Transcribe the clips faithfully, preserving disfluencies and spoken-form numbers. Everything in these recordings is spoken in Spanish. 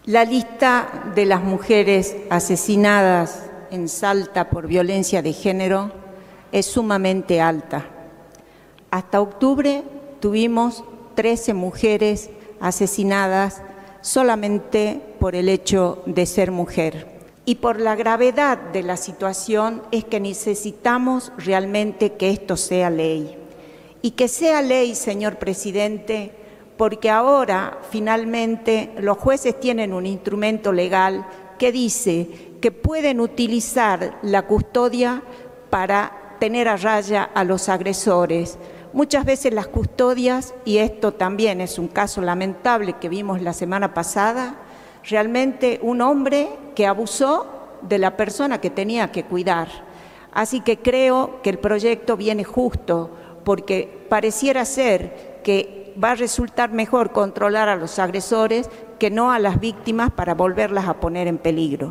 La lista de las mujeres asesinadas en Salta por violencia de género es sumamente alta. Hasta octubre tuvimos trece mujeres asesinadas solamente por el hecho de ser mujer. Y por la gravedad de la situación es que necesitamos realmente que esto sea ley. Y que sea ley, señor presidente, porque ahora finalmente los jueces tienen un instrumento legal que dice que pueden utilizar la custodia para tener a raya a los agresores. Muchas veces las custodias, y esto también es un caso lamentable que vimos la semana pasada, realmente un hombre que abusó de la persona que tenía que cuidar. Así que creo que el proyecto viene justo, porque pareciera ser que va a resultar mejor controlar a los agresores que no a las víctimas para volverlas a poner en peligro.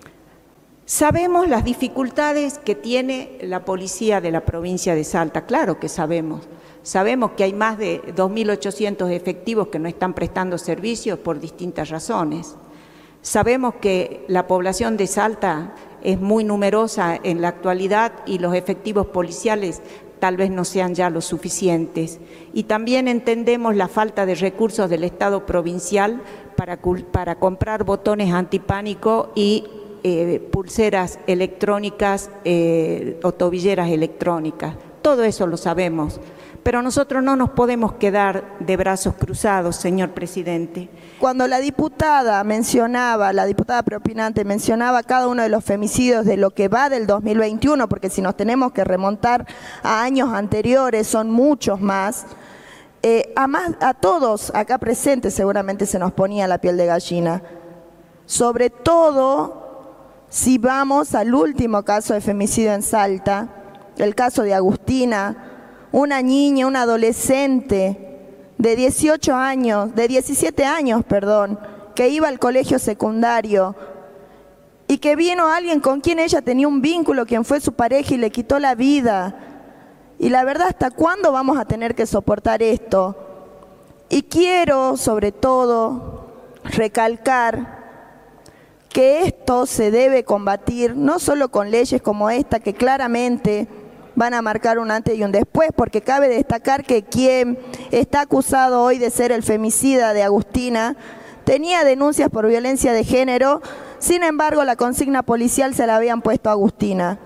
Sabemos las dificultades que tiene la policía de la provincia de Salta, claro que sabemos. Sabemos que hay más de dos mil ochocientos efectivos que no están prestando servicios por distintas razones. Sabemos que la población de Salta es muy numerosa en la actualidad y los efectivos policiales tal vez no sean ya los suficientes. Y también entendemos la falta de recursos del Estado provincial para, para comprar botones antipánico y eh, pulseras electrónicas eh, o tobilleras electrónicas. Todo eso lo sabemos. Pero nosotros no nos podemos quedar de brazos cruzados, señor presidente. Cuando la diputada mencionaba, la diputada preopinante mencionaba cada uno de los femicidios de lo que va del dos mil veintiuno, porque si nos tenemos que remontar a años anteriores son muchos más, eh, a, más, a todos acá presentes seguramente se nos ponía la piel de gallina. Sobre todo si vamos al último caso de femicidio en Salta, el caso de Agustina, una niña, una adolescente de dieciocho años, de diecisiete años, perdón, que iba al colegio secundario y que vino alguien con quien ella tenía un vínculo, quien fue su pareja y le quitó la vida. Y la verdad, ¿hasta cuándo vamos a tener que soportar esto? Y quiero, sobre todo, recalcar que esto se debe combatir no solo con leyes como esta, que claramente van a marcar un antes y un después, porque cabe destacar que quien está acusado hoy de ser el femicida de Agustina tenía denuncias por violencia de género, sin embargo la consigna policial se la habían puesto a Agustina.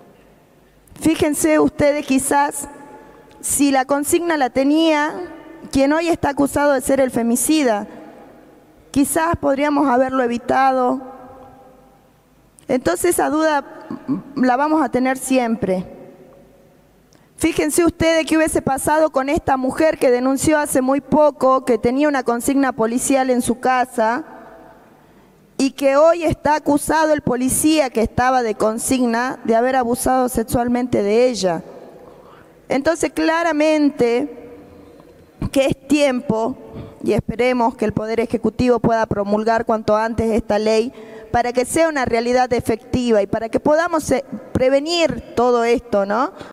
Fíjense ustedes, quizás si la consigna la tenía quien hoy está acusado de ser el femicida, quizás podríamos haberlo evitado. Entonces esa duda la vamos a tener siempre. Fíjense ustedes qué hubiese pasado con esta mujer que denunció hace muy poco que tenía una consigna policial en su casa y que hoy está acusado el policía que estaba de consigna de haber abusado sexualmente de ella. Entonces claramente que es tiempo, y esperemos que el Poder Ejecutivo pueda promulgar cuanto antes esta ley, para que sea una realidad efectiva y para que podamos prevenir todo esto, ¿no?